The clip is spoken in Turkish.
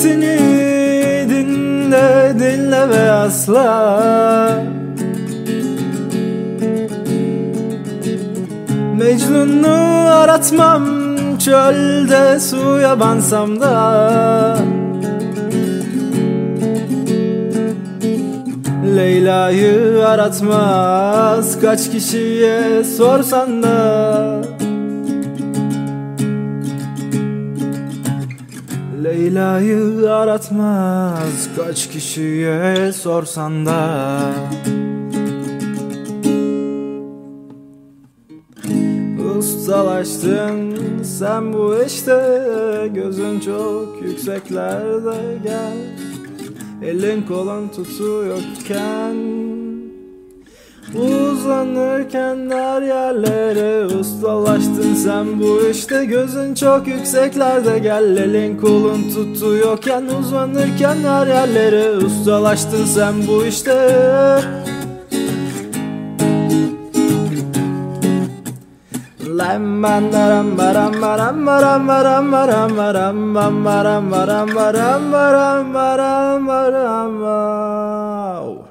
sesini dinle, dinle ve asla Mecnun'u aratmam çölde, suya bansam da Leyla'yı aratmaz kaç kişiye sorsan da Leyla'yı aratmaz kaç kişiye sorsan da Ustalaştın sen bu işte, gözün çok yükseklerde gel Elin kolun tutuyorken, uzanırken her yerlere Ustalaştın sen bu işte, gözün çok yükseklerde gel Elin kolun tutuyorken, uzanırken her yerlere Ustalaştın sen bu işte Lam baram baram baram baram baram baram baram baram baram baram baram baram baram baram